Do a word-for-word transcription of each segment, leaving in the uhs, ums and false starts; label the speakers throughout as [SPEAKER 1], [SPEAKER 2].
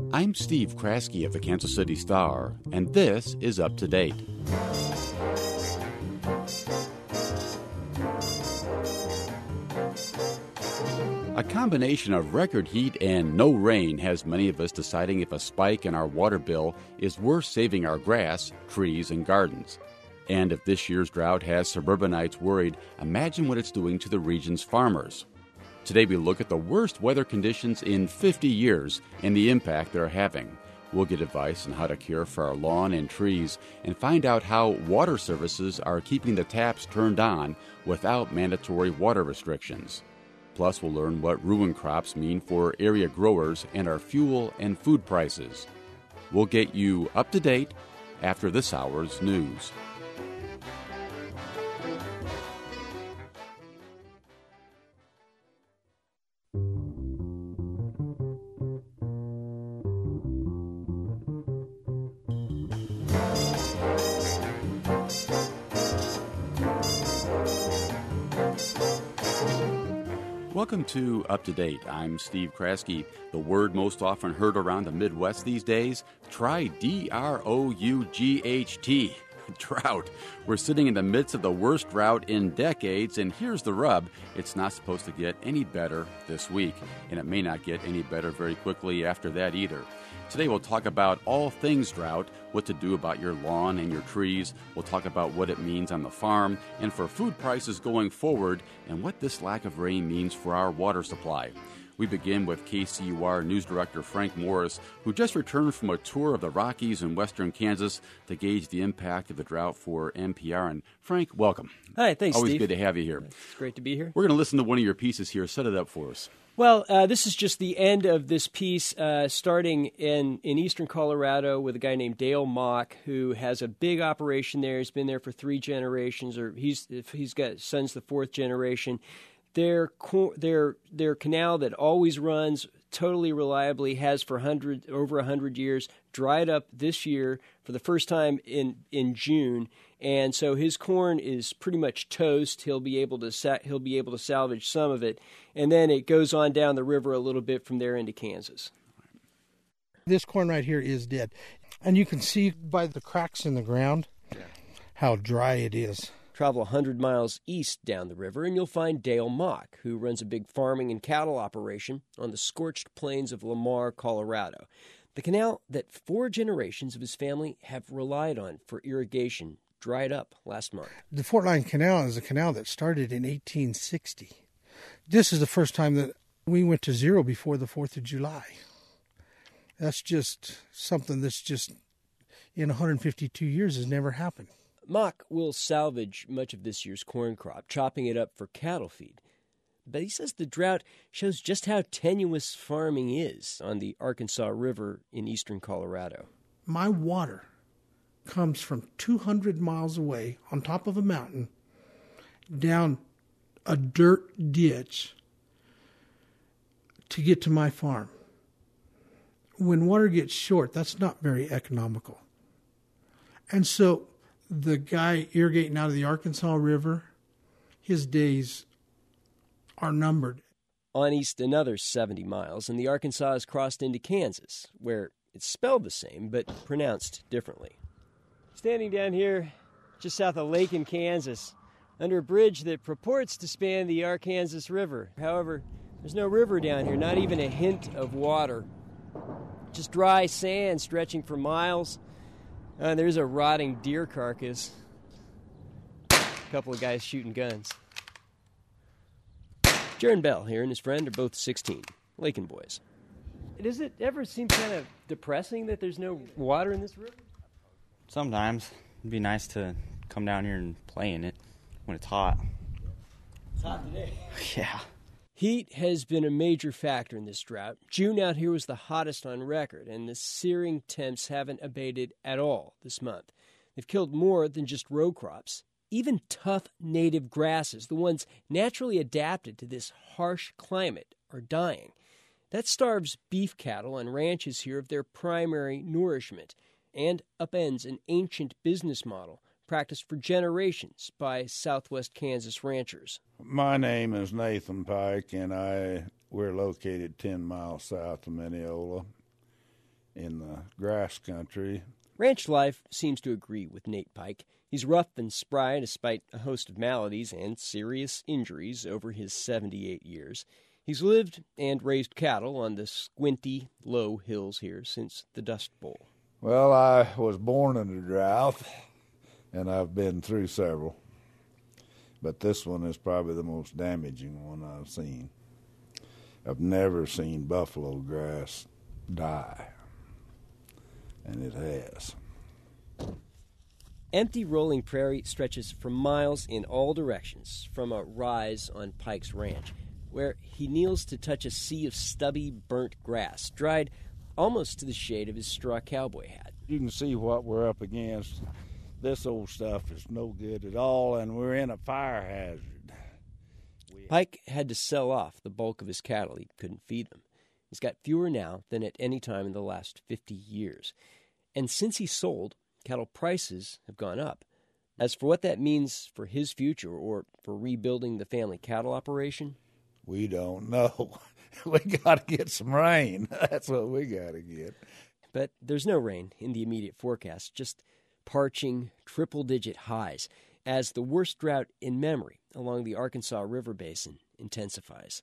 [SPEAKER 1] I'm Steve Kraske of the Kansas City Star, and this is Up to Date. A combination of record heat and no rain has many of us deciding if a spike in our water bill is worth saving our grass, trees, and gardens. And if this year's drought has suburbanites worried, imagine what it's doing to the region's farmers. Today we look at the worst weather conditions in fifty years and the impact they're having. We'll get advice on how to care for our lawn and trees and find out how water services are keeping the taps turned on without mandatory water restrictions. Plus, we'll learn what ruin crops mean for area growers and our fuel and food prices. We'll get you up to date after this hour's news. Welcome to Up to Date. I'm Steve Kraske. The word most often heard around the Midwest these days, try D R O U G H T, drought. We're sitting in the midst of the worst drought in decades, and here's the rub. It's not supposed to get any better this week, and it may not get any better very quickly after that either. Today we'll talk about all things drought, what to do about your lawn and your trees. We'll talk about what it means on the farm and for food prices going forward and what this lack of rain means for our water supply. We begin with K C U R News Director Frank Morris, who just returned from a tour of the Rockies in western Kansas to gauge the impact of the drought for N P R. And Frank, welcome.
[SPEAKER 2] Hi, thanks,
[SPEAKER 1] Always
[SPEAKER 2] Steve.
[SPEAKER 1] good to have you here.
[SPEAKER 2] It's great to be here.
[SPEAKER 1] We're going to listen to one of your pieces here. Set it up for us.
[SPEAKER 2] Well, uh, this is just the end of this piece, uh, starting in, in eastern Colorado with a guy named Dale Mock, who has a big operation there. He's been there for three generations, or he's he's got sons the fourth generation. Their their their canal that always runs totally reliably has for hundred over a hundred years dried up this year for the first time in in June, and so his corn is pretty much toast. He'll be able to sa- he'll be able to salvage some of it, and then it goes on down the river a little bit from there into Kansas.
[SPEAKER 3] This corn right here is dead, and you can see by the cracks in the ground how dry it is.
[SPEAKER 2] Travel one hundred miles east down the river, and you'll find Dale Mock, who runs a big farming and cattle operation on the scorched plains of Lamar, Colorado. The canal that four generations of his family have relied on for irrigation dried up last month.
[SPEAKER 3] The Fort Lyon Canal is a canal that started in eighteen sixty. This is the first time that we went to zero before the fourth of July. That's just something that's just in one hundred fifty-two years has never happened.
[SPEAKER 2] Mock will salvage much of this year's corn crop, chopping it up for cattle feed. But he says the drought shows just how tenuous farming is on the Arkansas River in eastern Colorado.
[SPEAKER 3] My water comes from two hundred miles away on top of a mountain down a dirt ditch to get to my farm. When water gets short, that's not very economical. And so the guy irrigating out of the Arkansas River, his days are numbered.
[SPEAKER 2] On east, another seventy miles, and the Arkansas is crossed into Kansas, where it's spelled the same but pronounced differently. Standing down here just south of Lake in Kansas, under a bridge that purports to span the Arkansas River. However, there's no river down here, not even a hint of water. Just dry sand stretching for miles. Uh, there's a rotting deer carcass. A couple of guys shooting guns. Jaron Bell here and his friend are both sixteen, Lakin boys. Does it ever seem kind of depressing that there's no water in this river?
[SPEAKER 4] Sometimes. It'd be nice to come down here and play in it when it's hot.
[SPEAKER 2] It's hot today.
[SPEAKER 4] Yeah.
[SPEAKER 2] Heat has been a major factor in this drought. June out here was the hottest on record, and the searing temps haven't abated at all this month. They've killed more than just row crops. Even tough native grasses, the ones naturally adapted to this harsh climate, are dying. That starves beef cattle and ranches here of their primary nourishment and upends an ancient business model practiced for generations by Southwest Kansas ranchers.
[SPEAKER 5] My name is Nathan Pike, and I we're located ten miles south of Mineola. in the grass country.
[SPEAKER 2] Ranch life seems to agree with Nate Pike. He's rough and spry despite a host of maladies and serious injuries over his seventy-eight years. He's lived and raised cattle on the squinty, low hills here since the Dust Bowl.
[SPEAKER 5] Well, I was born in a drought, and I've been through several. But this one is probably the most damaging one I've seen. I've never seen buffalo grass die, and it has.
[SPEAKER 2] Empty rolling prairie stretches for miles in all directions from a rise on Pike's ranch, where he kneels to touch a sea of stubby, burnt grass, dried almost to the shade of his straw cowboy hat.
[SPEAKER 5] You can see what we're up against. This old stuff is no good at all, and we're in a fire hazard.
[SPEAKER 2] Pike had to sell off the bulk of his cattle. He couldn't feed them. He's got fewer now than at any time in the last fifty years. And since he sold, cattle prices have gone up. As for what that means for his future or for rebuilding the family cattle operation,
[SPEAKER 5] we don't know. We got to get some rain. That's what we got to get.
[SPEAKER 2] But there's no rain in the immediate forecast, just parching triple-digit highs as the worst drought in memory along the Arkansas River Basin intensifies.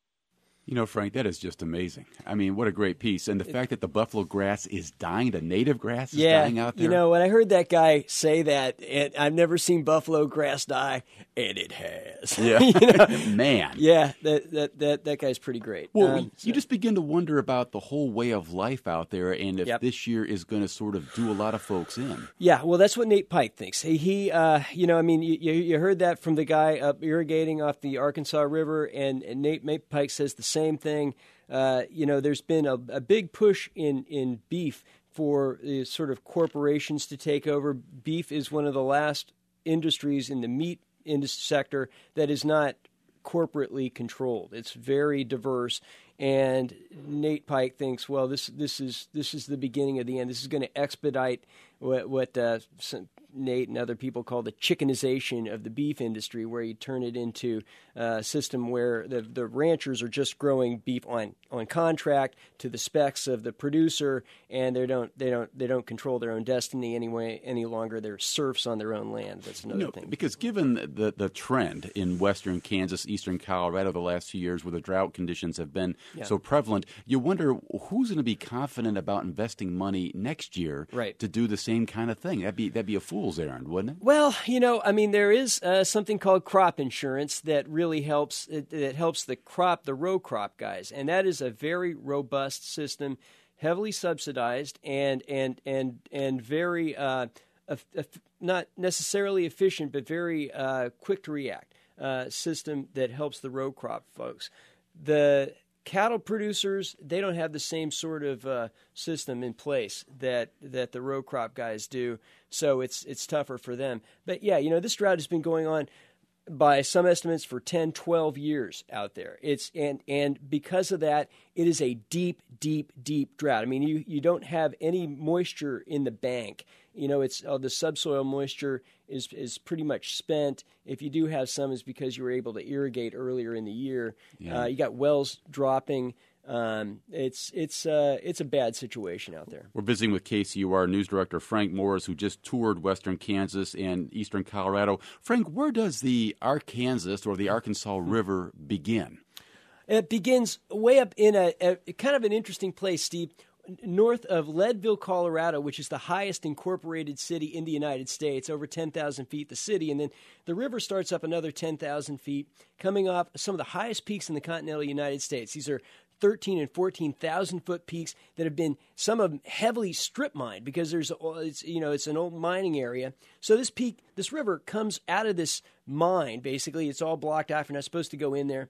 [SPEAKER 1] You know, Frank, that is just amazing. I mean, what a great piece. And the fact that the buffalo grass is dying, the native grass is
[SPEAKER 2] yeah,
[SPEAKER 1] dying out there.
[SPEAKER 2] You know, when I heard that guy say that, and I've never seen buffalo grass die, and it has.
[SPEAKER 1] Yeah.
[SPEAKER 2] you know?
[SPEAKER 1] Man.
[SPEAKER 2] Yeah, that, that that that guy's pretty great.
[SPEAKER 1] Well,
[SPEAKER 2] um,
[SPEAKER 1] you
[SPEAKER 2] so.
[SPEAKER 1] just begin to wonder about the whole way of life out there and if
[SPEAKER 2] Yep.
[SPEAKER 1] this year is going to sort of do a lot of folks in.
[SPEAKER 2] Yeah, well, that's what Nate Pike thinks. He, he uh, you know, I mean, you, you heard that from the guy up irrigating off the Arkansas River, and, and Nate, Nate Pike says the same thing. Uh, you know, there's been a, a big push in, in beef for the sort of corporations to take over. Beef is one of the last industries in the meat industry sector that is not corporately controlled. It's very diverse. And Nate Pike thinks, well, this this is this is the beginning of the end. This is going to expedite what, what uh, some, Nate and other people call the chickenization of the beef industry, where you turn it into a system where the, the ranchers are just growing beef on, on contract to the specs of the producer, and they don't they don't they don't control their own destiny anyway any longer. They're serfs on their own land. That's another
[SPEAKER 1] No,
[SPEAKER 2] thing.
[SPEAKER 1] because given the the trend in western Kansas, eastern Colorado the last few years, where the drought conditions have been
[SPEAKER 2] Yeah.
[SPEAKER 1] so prevalent, you wonder who's going to be confident about investing money next year
[SPEAKER 2] Right.
[SPEAKER 1] to do the same kind of thing. That'd be that'd be a fool's errand, wouldn't it?
[SPEAKER 2] Well, you know, I mean, there is uh, something called crop insurance that really helps. It, that helps the crop, the row crop guys, and that is a very robust system, heavily subsidized, and and and and very uh, eff- eff- not necessarily efficient, but very uh, quick to react uh, system that helps the row crop folks. The cattle producers, they don't have the same sort of uh, system in place that that the row crop guys do, so it's it's tougher for them. But yeah, you know, this drought has been going on by some estimates for ten, twelve years out there. It's and and because of that, it is a deep, deep, deep drought. I mean, you, you don't have any moisture in the bank. You know, it's uh, the subsoil moisture is is pretty much spent. If you do have some, it's because you were able to irrigate earlier in the year.
[SPEAKER 1] Yeah.
[SPEAKER 2] Uh, you got wells dropping. Um, it's it's uh, it's a bad situation out there.
[SPEAKER 1] We're visiting with K C U R News Director Frank Morris, who just toured western Kansas and eastern Colorado. Frank, where does the Arkansas or the Arkansas River begin?
[SPEAKER 2] It begins way up in a, a kind of an interesting place, Steve, north of Leadville, Colorado, which is the highest incorporated city in the United States, over ten thousand feet, the city. And then the river starts up another ten thousand feet, coming off some of the highest peaks in the continental United States. These are thirteen and fourteen thousand foot peaks that have been, some of them heavily strip mined because there's, it's, you know, it's an old mining area. So this peak, this river comes out of this mine, basically. It's all blocked off. You're not supposed to go in there.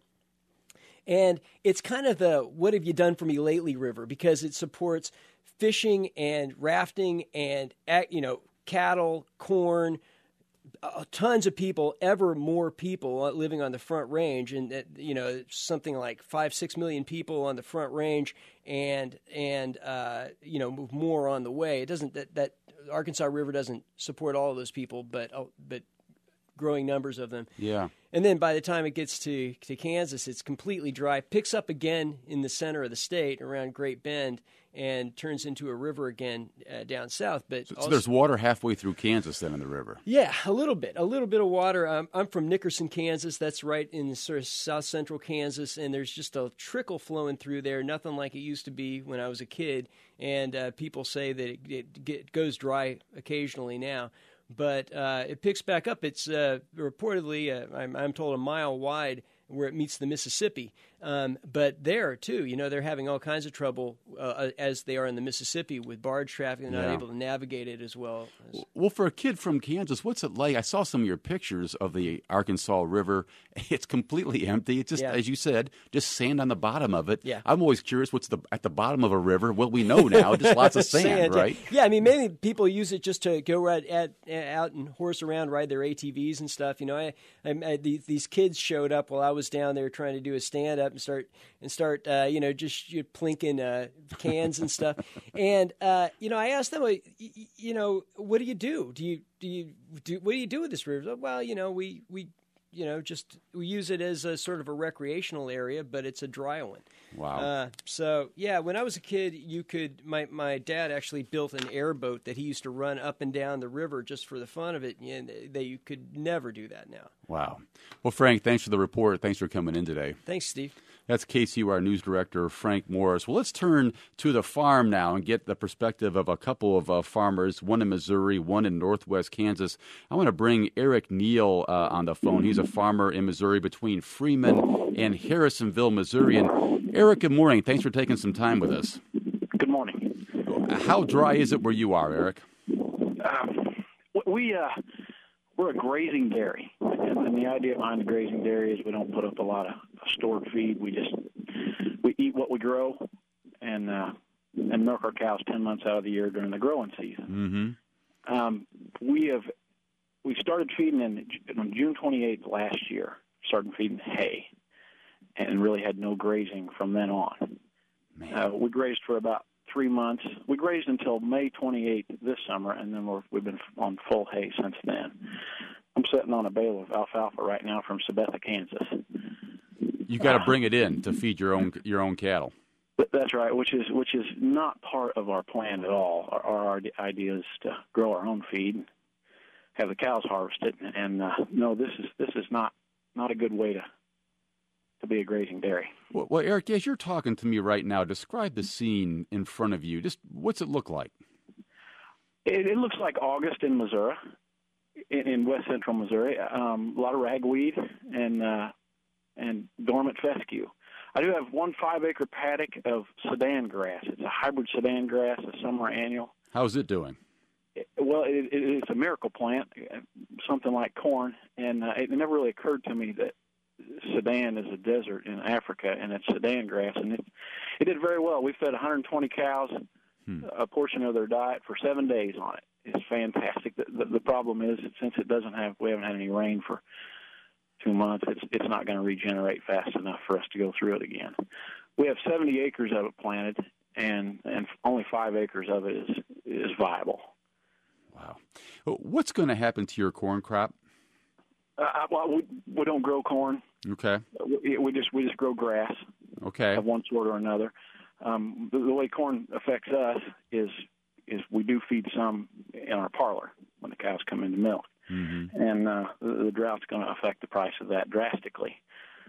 [SPEAKER 2] And it's kind of the what have you done for me lately river, because it supports fishing and rafting and, you know, cattle, corn, uh, tons of people, ever more people living on the Front Range. And, uh, you know, something like five, six million people on the Front Range and, and uh, you know, more on the way. It doesn't, that, that Arkansas River doesn't support all of those people, but, uh, but growing numbers of them.
[SPEAKER 1] Yeah.
[SPEAKER 2] And then by the time it gets to, to Kansas, it's completely dry, picks up again in the center of the state around Great Bend, and turns into a river again uh, down south. But
[SPEAKER 1] So,
[SPEAKER 2] also,
[SPEAKER 1] so there's water halfway through Kansas then in the river.
[SPEAKER 2] yeah, a little bit, a little bit of water. Um, I'm from Nickerson, Kansas. That's right in sort of south central Kansas, and there's just a trickle flowing through there, nothing like it used to be when I was a kid. And uh, people say that it, it get, goes dry occasionally now. But uh, it picks back up. It's uh, reportedly, uh, I'm, I'm told, a mile wide where it meets the Mississippi. Um, but there, too, you know, they're having all kinds of trouble uh, as they are in the Mississippi with barge traffic. They're not
[SPEAKER 1] Yeah.
[SPEAKER 2] able to navigate it as well. As,
[SPEAKER 1] Well, for a kid from Kansas, what's it like? I saw some of your pictures of the Arkansas River. It's completely empty. It's just,
[SPEAKER 2] Yeah.
[SPEAKER 1] as you said, just sand on the bottom of it.
[SPEAKER 2] Yeah.
[SPEAKER 1] I'm always curious what's the at the bottom of a river. Well, we know now, just lots of sand,
[SPEAKER 2] yeah.
[SPEAKER 1] right?
[SPEAKER 2] Yeah, I mean, maybe people use it just to go right at, out and horse around, ride their A T Vs and stuff. You know, I, I, I these, these kids showed up while I was down there trying to do a stand up and start and start, uh, you know, just you know, plinking uh, cans and stuff. And uh, you know, I asked them, like, y- y- you know, what do you do? Do you do you do what do you do with this river? Well, you know, we we. You know, just we use it as a sort of a recreational area, but it's a dry one.
[SPEAKER 1] Wow.
[SPEAKER 2] Uh, so yeah, when I was a kid, you could. My my dad actually built an airboat that he used to run up and down the river just for the fun of it, and they you could never do that now.
[SPEAKER 1] Wow. Well, Frank, thanks for the report. Thanks for coming in today.
[SPEAKER 2] Thanks, Steve.
[SPEAKER 1] That's K C U R News Director Frank Morris. Well, let's turn to the farm now and get the perspective of a couple of uh, farmers, one in Missouri, one in northwest Kansas. I want to bring Eric Neal uh, on the phone. He's a farmer in Missouri between Freeman and Harrisonville, Missouri. And Eric, good morning. Thanks for taking some time with us.
[SPEAKER 6] Good morning.
[SPEAKER 1] How dry is it where you are, Eric?
[SPEAKER 6] Um, we uh, we're a grazing dairy, and, and the idea behind the grazing dairy is we don't put up a lot of stored feed. We just we eat what we grow, and uh, and milk our cows ten months out of the year during the growing season.
[SPEAKER 1] Mm-hmm.
[SPEAKER 6] Um, we have we started feeding in on June twenty-eighth last year. Started feeding hay, and really had no grazing from then on. Uh, we grazed for about three months. We grazed until May twenty-eighth this summer, and then we're, we've been on full hay since then. I'm sitting on a bale of alfalfa right now from Sabetha, Kansas.
[SPEAKER 1] You got to bring it in to feed your own your own cattle.
[SPEAKER 6] That's right, which is which is not part of our plan at all. Our, our idea is to grow our own feed, have the cows harvested, and uh, no, this is this is not, not a good way to to be a grazing dairy.
[SPEAKER 1] Well, well, Eric, as you're talking to me right now, describe the scene in front of you. Just what's it look like?
[SPEAKER 6] It, it looks like August in Missouri, in, in west central Missouri. Um, a lot of ragweed and uh, and dormant fescue. I do have one five-acre paddock of Sudan grass. It's a hybrid Sudan grass, a summer annual.
[SPEAKER 1] How's it doing?
[SPEAKER 6] It, well, it, it, it's a miracle plant, something like corn, and uh, it never really occurred to me that Sudan is a desert in Africa, and it's Sudan grass, and it it did very well. We fed one hundred twenty cows, hmm. a portion of their diet for seven days on it. It's fantastic. The, the, the problem is that since it doesn't have, we haven't had any rain for two months. It's it's not going to regenerate fast enough for us to go through it again. We have seventy acres of it planted, and and only five acres of it is is viable.
[SPEAKER 1] Wow. What's going to happen to your corn crop?
[SPEAKER 6] Uh, well, we we don't grow corn.
[SPEAKER 1] Okay.
[SPEAKER 6] We, we just we just grow grass.
[SPEAKER 1] Okay.
[SPEAKER 6] Of one sort or another. Um, the, the way corn affects us is is we do feed some in our parlor when the cows come into milk, mm-hmm. and uh, the, the drought's going to affect the price of that drastically.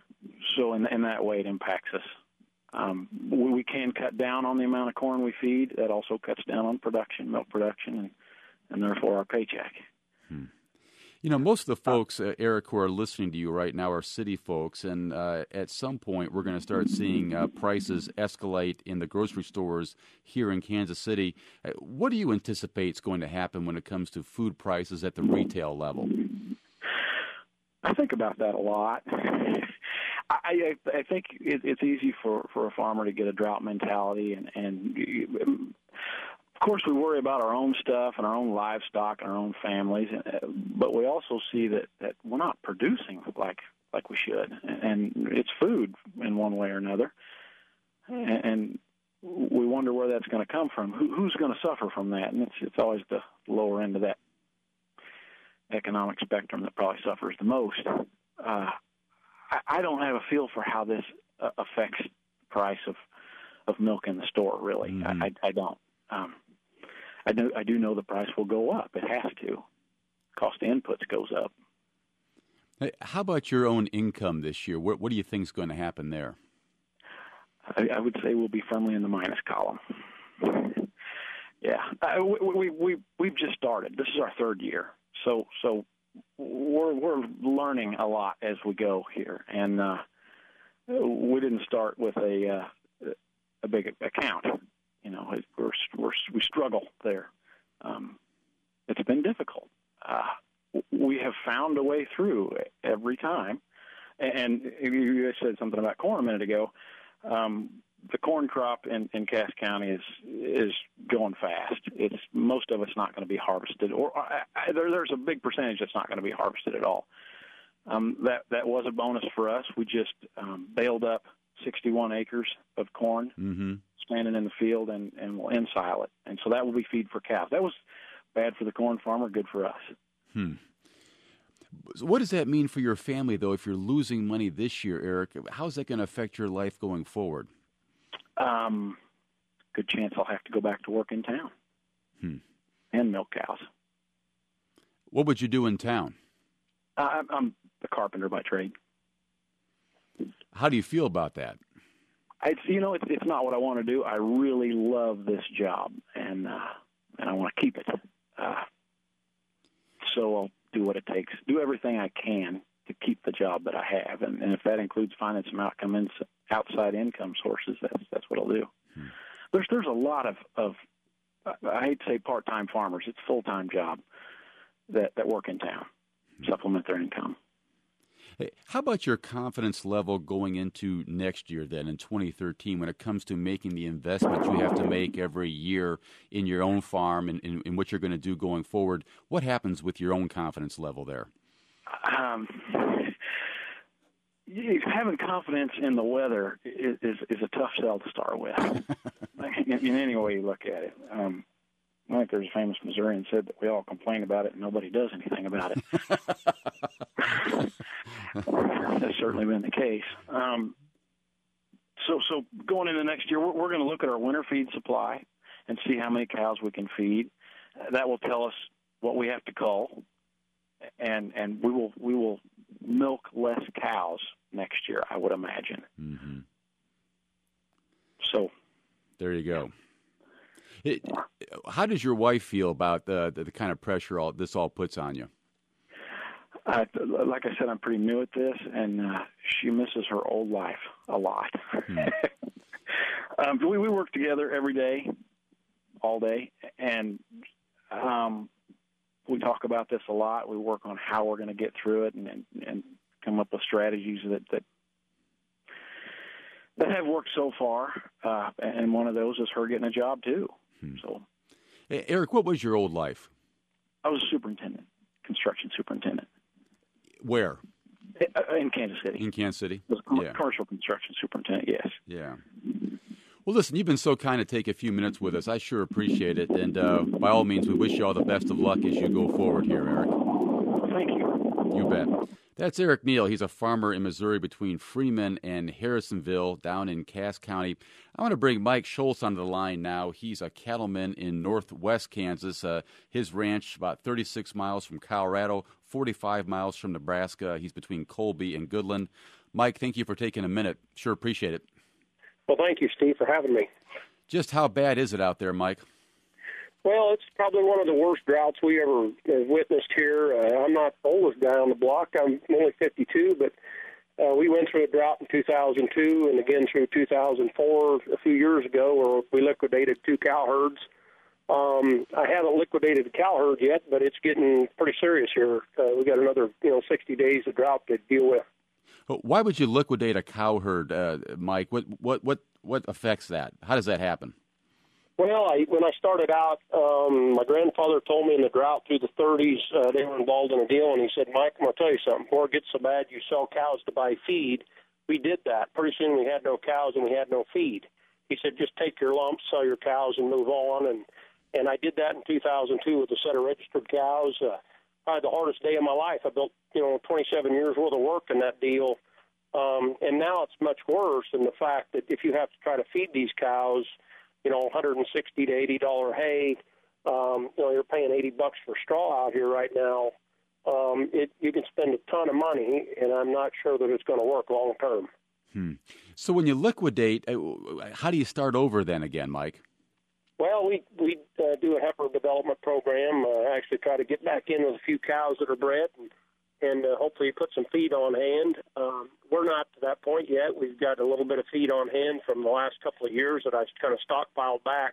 [SPEAKER 6] So in in that way, it impacts us. Um, we, we can cut down on the amount of corn we feed. That also cuts down on production, milk production, and and therefore our paycheck.
[SPEAKER 1] Hmm. You know, most of the folks, uh, Eric, who are listening to you right now are city folks, and uh, at some point we're going to start seeing uh, prices escalate in the grocery stores here in Kansas City. Uh, what do you anticipate is going to happen when it comes to food prices at the retail level?
[SPEAKER 6] I think about that a lot. I, I think it, it's easy for, for a farmer to get a drought mentality, and, and of course, we worry about our own stuff and our own livestock and our own families, but we also see that, that we're not producing like like we should, and it's food in one way or another, and we wonder where that's going to come from. Who, who's going to suffer from that? And it's it's always the lower end of that economic spectrum that probably suffers the most. Uh, I, I don't have a feel for how this uh, affects the price of, of milk in the store, really. Mm-hmm. I, I, I don't. Um, I do, I do know the price will go up. It has to. Cost of inputs goes up.
[SPEAKER 1] Hey, how about your own income this year? What, what do you think is going to happen there?
[SPEAKER 6] I, I would say we'll be firmly in the minus column. Yeah, uh, we, we we we've just started. This is our third year, so so we're we're learning a lot as we go here, and uh, we didn't start with a uh, a big account. You know, we're, we're we struggle there. Um, it's been difficult. Uh, we have found a way through every time, and you said something about corn a minute ago. Um, the corn crop in, in Cass County is is going fast. It's most of it's not going to be harvested, or I, I, there, there's a big percentage that's not going to be harvested at all. Um, that that was a bonus for us. We just um, baled up sixty-one acres of corn, mm-hmm. standing in the field, and, and we'll ensile it, and so that will be feed for cows. That was bad for the corn farmer, good for us.
[SPEAKER 1] Hmm. So what does that mean for your family, though, if you're losing money this year, Eric? How's that going to affect your life going forward?
[SPEAKER 6] Um, good chance I'll have to go back to work in town hmm. and milk cows.
[SPEAKER 1] What would you do in town?
[SPEAKER 6] Uh, I'm a carpenter by trade.
[SPEAKER 1] How do you feel about that?
[SPEAKER 6] It's, you know, it's, it's not what I want to do. I really love this job, and uh, and I want to keep it. Uh, so I'll do what it takes, do everything I can to keep the job that I have, and, and if that includes finding some outcome in, outside income sources, that's that's what I'll do. Hmm. There's there's a lot of, of I hate to say part-time farmers. It's a full-time job that, that work in town, hmm. supplement their income.
[SPEAKER 1] Hey, how about your confidence level going into next year then in twenty thirteen when it comes to making the investments you have to make every year in your own farm and in, in what you're going to do going forward? What happens with your own confidence level there?
[SPEAKER 6] Um, having confidence in the weather is, is, is a tough sell to start with, in, in any way you look at it. Um, I think there's a famous Missourian said that we all complain about it and nobody does anything about it. That's certainly been the case. Um, so, so going into next year, we're, we're going to look at our winter feed supply and see how many cows we can feed. That will tell us what we have to cull, and and we will we will milk less cows next year, I would imagine. Mm-hmm. So,
[SPEAKER 1] there you go. It, how does your wife feel about the, the, the kind of pressure all this all puts on you?
[SPEAKER 6] Uh, like I said, I'm pretty new at this, and uh, she misses her old life a lot. Hmm. um, we, we work together every day, all day, and um, we talk about this a lot. We work on how we're going to get through it and, and, and come up with strategies that, that that have worked so far, uh, and one of those is her getting a job, too. Hmm. So,
[SPEAKER 1] hey, Eric, what was your old life?
[SPEAKER 6] I was a superintendent, construction superintendent.
[SPEAKER 1] Where?
[SPEAKER 6] In Kansas City.
[SPEAKER 1] In Kansas City?
[SPEAKER 6] I was a yeah. commercial construction superintendent, yes.
[SPEAKER 1] Yeah. Well, listen, you've been so kind to take a few minutes with us. I sure appreciate it. And uh, by all means, we wish you all the best of luck as you go forward here, Eric.
[SPEAKER 6] Thank you.
[SPEAKER 1] You bet. That's Eric Neal. He's a farmer in Missouri between Freeman and Harrisonville down in Cass County. I want to bring Mike Schultz onto the line now. He's a cattleman in northwest Kansas. Uh, his ranch about thirty-six miles from Colorado, forty-five miles from Nebraska. He's between Colby and Goodland. Mike, thank you for taking a minute. Sure appreciate it.
[SPEAKER 7] Well, thank you, Steve, for having me.
[SPEAKER 1] Just how bad is it out there, Mike?
[SPEAKER 7] Well, it's probably one of the worst droughts we ever have witnessed here. Uh, I'm not the oldest guy on the block. I'm only fifty-two, but uh, we went through a drought in two thousand two and again through two thousand four a few years ago where we liquidated two cow herds. Um, I haven't liquidated the cow herd yet, but it's getting pretty serious here. Uh, we got another, you know, sixty days of drought to deal with.
[SPEAKER 1] Why would you liquidate a cow herd, uh, Mike? What what what what affects that? How does that happen?
[SPEAKER 7] Well, I, when I started out, um, my grandfather told me in the drought through the thirties, uh, they were involved in a deal, and he said, Mike, I'm going to tell you something. Before it gets so bad you sell cows to buy feed, we did that. Pretty soon we had no cows and we had no feed. He said, just take your lumps, sell your cows, and move on. And, and I did that in two thousand two with a set of registered cows. Uh, probably the hardest day of my life. I built, you know, twenty-seven years worth of work in that deal. Um, and now it's much worse in the fact that if you have to try to feed these cows, you know, one hundred sixty to eighty dollars hay, um, you know, you're paying eighty bucks for straw out here right now. Um, it, you can spend a ton of money, and I'm not sure that it's going to work long term.
[SPEAKER 1] Hmm. So when you liquidate, how do you start over then again, Mike?
[SPEAKER 7] Well, we we uh, do a heifer development program. Uh, actually, try to get back in with a few cows that are bred, and, and uh, hopefully put some feed on hand. Um, we're not to that point yet. We've got a little bit of feed on hand from the last couple of years that I kind of stockpiled back.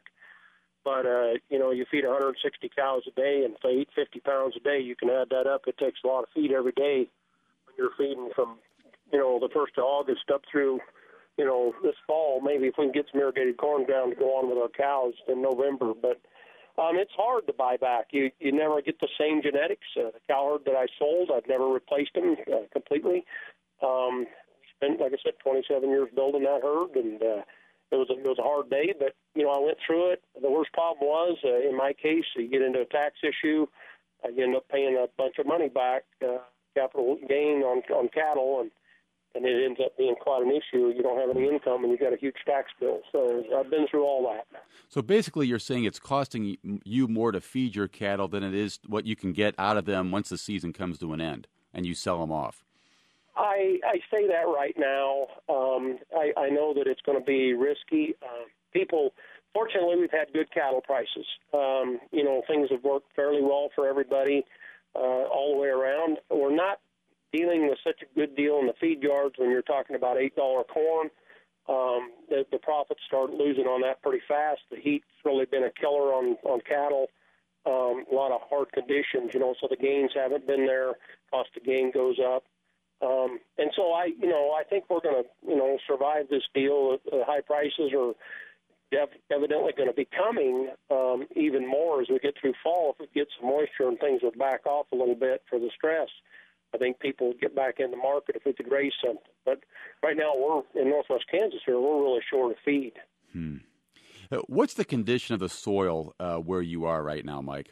[SPEAKER 7] But uh, you know, you feed one hundred sixty cows a day, and if they eat fifty pounds a day, you can add that up. It takes a lot of feed every day when you're feeding from, you know, the first of August up through, you know, this fall. Maybe if we can get some irrigated corn ground to go on with our cows in November. But um, it's hard to buy back. You you never get the same genetics. Uh, the cow herd that I sold, I've never replaced them uh, completely. Um, we spent, like I said, twenty-seven years building that herd, and uh, it was a, it was a hard day. But you know, I went through it. The worst problem was, uh, in my case, you get into a tax issue, uh, you end up paying a bunch of money back, uh, capital gain on on cattle, and and it ends up being quite an issue. You don't have any income, and you got a huge tax bill. So I've been through all that.
[SPEAKER 1] So basically you're saying it's costing you more to feed your cattle than it is what you can get out of them once the season comes to an end and you sell them off.
[SPEAKER 7] I, I say that right now. Um, I, I know that it's going to be risky. Uh, people, fortunately, we've had good cattle prices. Um, you know, things have worked fairly well for everybody uh, all the way around. We're not dealing with such a good deal in the feed yards when you're talking about eight dollars corn. Um, the, the profits start losing on that pretty fast. The heat's really been a killer on, on cattle. Um, a lot of hard conditions, you know, so the gains haven't been there. Cost of gain goes up. Um, and so I, you know, I think we're going to, you know, survive this deal. Uh, high prices are def- evidently going to be coming um, even more as we get through fall. If we get some moisture and things would back off a little bit for the stress, I think people would get back in the market if we could raise something. But right now we're in northwest Kansas here. We're really short of feed.
[SPEAKER 1] Hmm. Uh, what's the condition of the soil uh, where you are right now, Mike?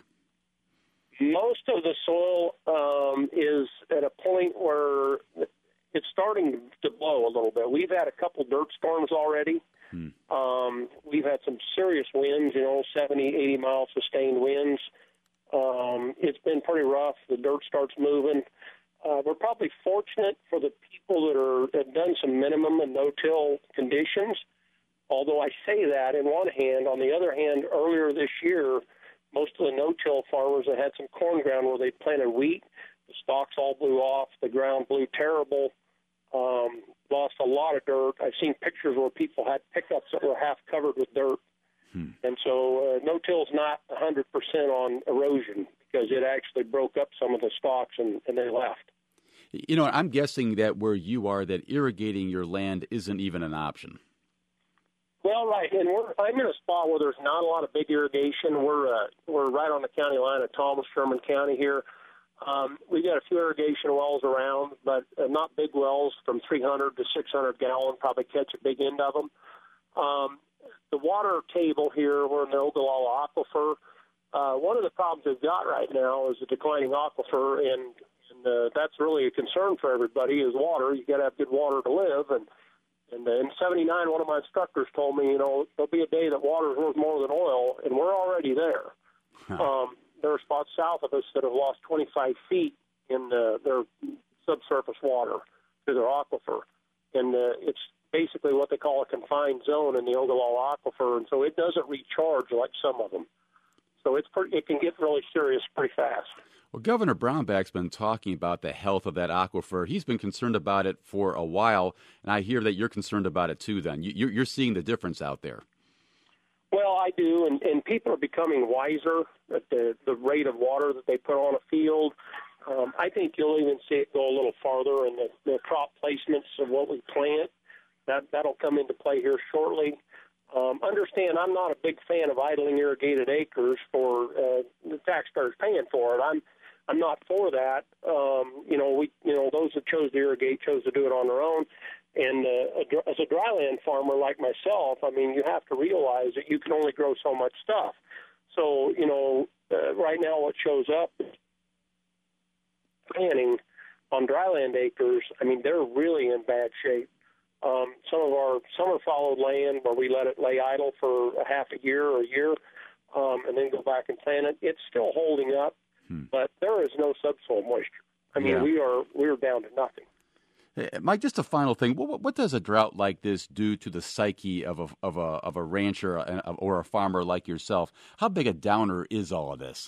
[SPEAKER 7] Most of the soil um, is at a point where it's starting to blow a little bit. We've had a couple dirt storms already. Hmm. Um, we've had some serious winds, you know, seventy, eighty mile sustained winds. Um, it's been pretty rough. The dirt starts moving. Uh, we're probably fortunate for the people that are have done some minimum and no-till conditions, although I say that in one hand. On the other hand, earlier this year, most of the no-till farmers that had some corn ground where they planted wheat, the stalks all blew off, the ground blew terrible, um, lost a lot of dirt. I've seen pictures where people had pickups that were half covered with dirt. Hmm. And so uh, no-till is not one hundred percent on erosion because it actually broke up some of the stalks and, and they left.
[SPEAKER 1] You know, I'm guessing that where you are, that irrigating your land isn't even an option.
[SPEAKER 7] Well, right, and we're I'm in a spot where there's not a lot of big irrigation. We're uh, we're right on the county line of Thomas Sherman County here. Um, we got a few irrigation wells around, but uh, not big wells from three hundred to six hundred gallon. Probably catch a big end of them. Um, the water table here, we're in the Ogallala Aquifer. Uh, one of the problems we've got right now is the declining aquifer, and, and uh, that's really a concern for everybody. Is water. You got to have good water to live, and. And in seventy-nine, one of my instructors told me, you know, there'll be a day that water is worth more than oil, and we're already there. Huh. Um, there are spots south of us that have lost twenty-five feet in uh, their subsurface water to their aquifer. And uh, it's basically what they call a confined zone in the Ogallala Aquifer, and so it doesn't recharge like some of them. So it's pretty, it can get really serious pretty fast.
[SPEAKER 1] Well, Governor Brownback's been talking about the health of that aquifer. He's been concerned about it for a while, and I hear that you're concerned about it too then. You, you're seeing the difference out there.
[SPEAKER 7] Well, I do, and, and people are becoming wiser at the, the rate of water that they put on a field. Um, I think you'll even see it go a little farther in the, the crop placements of what we plant. That, that'll come into play here shortly. Um, understand, I'm not a big fan of idling irrigated acres for uh, the taxpayers paying for it. I'm I'm not for that. Um, you know, we, you know, those that chose to irrigate chose to do it on their own. And uh, as a dryland farmer like myself, I mean, you have to realize that you can only grow so much stuff. So, you know, uh, right now what shows up planting on dryland acres, I mean, they're really in bad shape. Um, some of our summer followed land where we let it lay idle for a half a year or a year um, and then go back and plant it, it's still holding up, hmm. but there is no subsoil moisture. I mean, yeah. we are we're down to nothing.
[SPEAKER 1] Hey, Mike, just a final thing. What, what does a drought like this do to the psyche of a of a of a rancher or a farmer like yourself? How big a downer is all of this?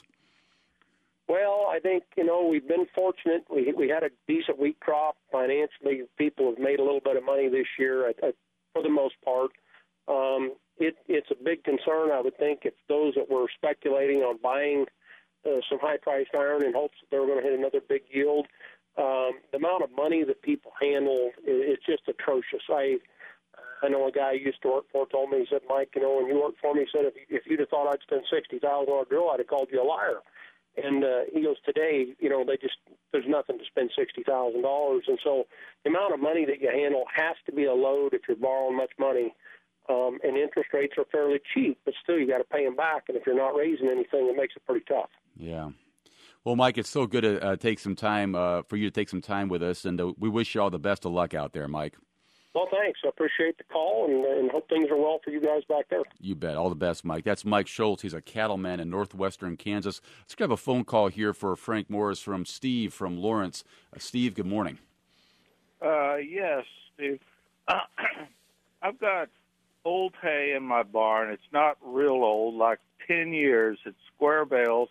[SPEAKER 7] Well, I think, you know, we've been fortunate. We we had a decent wheat crop. Financially, people have made a little bit of money this year, I, I, for the most part. Um, it, it's a big concern, I would think, if those that were speculating on buying uh, some high-priced iron in hopes that they were going to hit another big yield. Um, the amount of money that people handle is just atrocious. I I know a guy I used to work for told me, he said, Mike, you know, when you worked for me, he said, if, you, if you'd have thought I'd spend sixty thousand dollars on a drill, I'd have called you a liar. And uh, he goes, today, you know, they just, there's nothing to spend sixty thousand dollars. And so the amount of money that you handle has to be a load if you're borrowing much money. Um, and interest rates are fairly cheap, but still you got to pay them back. And if you're not raising anything, it makes it pretty tough.
[SPEAKER 1] Yeah. Well, Mike, it's so good to uh, take some time uh, for you to take some time with us, and uh, we wish you all the best of luck out there, Mike.
[SPEAKER 7] Well, thanks. I appreciate the call, and, and hope things are well for you guys back there.
[SPEAKER 1] You bet. All the best, Mike. That's Mike Schultz. He's a cattleman in northwestern Kansas. Let's grab a phone call here for Frank Morris from Steve from Lawrence. Uh, Steve, good morning.
[SPEAKER 8] Uh, yes, Steve. Uh, I've got old hay in my barn. It's not real old, like ten years. It's square bales.